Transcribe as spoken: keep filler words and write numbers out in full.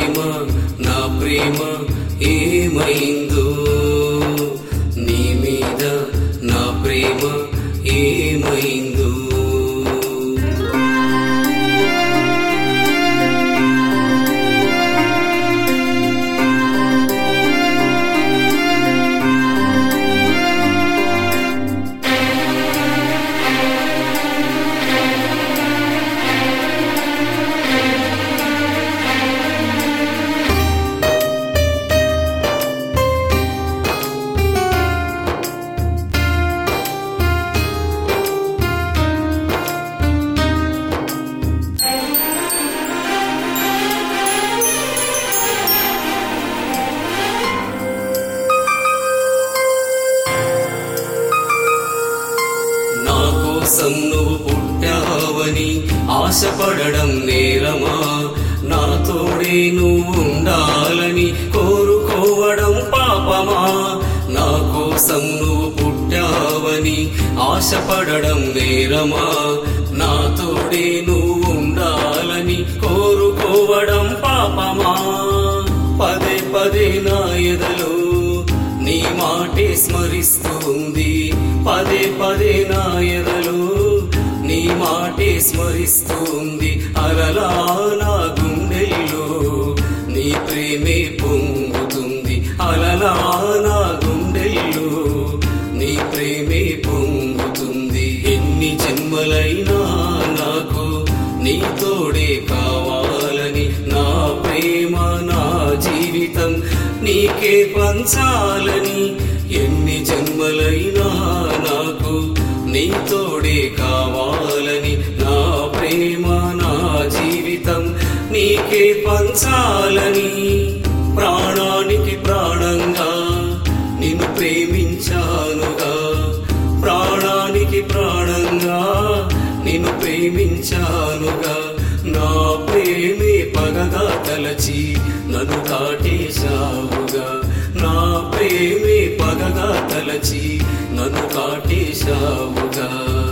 ప్రేమ నా ప్రేమ ఏమైందో, నీ మీద నా ప్రేమ ఏమైందో. కోసం నువ్వు పుట్టావని ఆశపడడం నేరమా, నా తోడే నువ్వు ఉండాలని కోరుకోవడం పాపమా. నా కోసం నువ్వు పుట్టావని ఆశపడడం నేరమా, నా తోడే నువ్వు ఉండాలని కోరుకోవడం పాపమా. పదే పదే నా ఎదలో నీ మాటే స్మరిస్తుంది, పదే పదే నా ఎదలో నీ మాటే స్మరిస్తుంది. అలలా నా గుండెల్లో నీ ప్రేమే పొంగుతుంది, అలలా నా గుండెల్లో నీ ప్రేమే పొంగుతుంది. ఎన్ని జన్మలైనా నాకు నీ తోడే కావాలని, నా ప్రేమ నా జీవితం నీకే పంచాలని. ఎన్ని జన్మలైనా నాకు నీ తోడే కావాలని, నా ప్రేమ నా జీవితం నీకే పంచాలని. ప్రాణానికి ప్రాణంగా నిన్ను ప్రేమించానుగా, ప్రాణానికి ప్రాణంగా నిన్ను ప్రేమించానుగా. నా ప్రేమే పగగా తలచి నన్ను కాటేశావుగా, నా ప్రేమే పగగా తలచి నన్ను కాటేశావుగా.